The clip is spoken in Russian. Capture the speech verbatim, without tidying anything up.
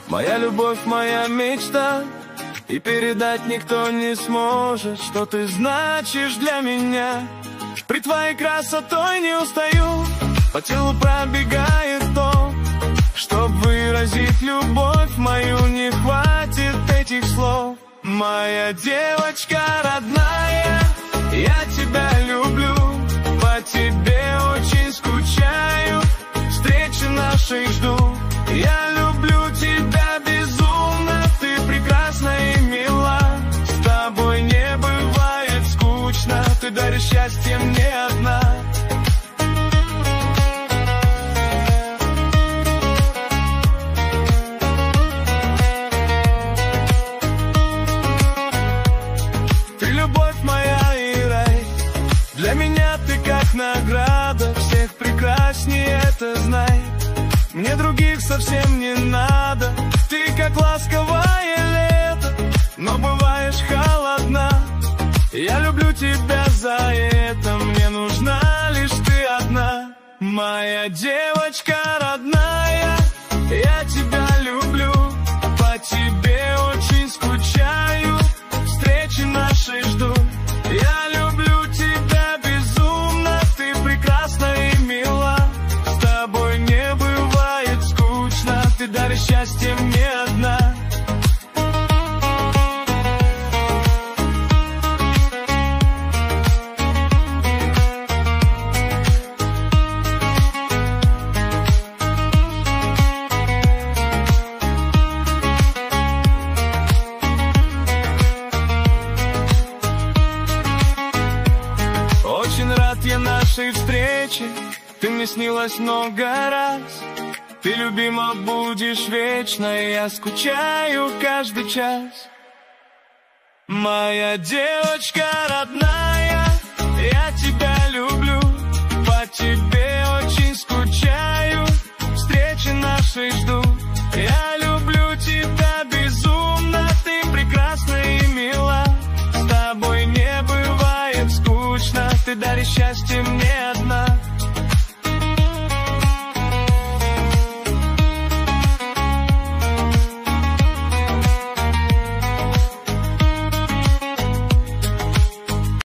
Моя любовь, моя мечта, и передать никто не сможет, что ты значишь для меня. При твоей красотой не устаю, по телу пробегает ток. Чтоб выразить любовь мою, не хватит этих слов. Моя девочка родная, я тебя люблю, по тебе очень скучаю, встречи нашей жду. Я люблю тебя безумно, ты прекрасна и мила, с тобой не бывает скучно, ты даришь счастье мне одна. Для меня ты как награда, всех прекраснее, это знай. Мне других совсем не надо, ты как ласковое лето, но бываешь холодна. Я люблю тебя за это, мне нужна лишь ты одна. Моя девочка родная, я тебя люблю, по тебе очень скучаю, встречи нашей жду. Я люблю тебя безумно, ты прекрасна и мила, с тобой не бывает скучно, ты даришь счастье мне одна. Очень рад я нашей встрече, ты мне снилась много раз. Ты любима будешь вечно, и я скучаю каждый час. Моя девочка родная, я тебя люблю, по тебе очень скучаю, встречи нашей жду. Я люблю тебя безумно, ты прекрасна и мила, с тобой не бывает скучно, ты даришь счастье мне одна.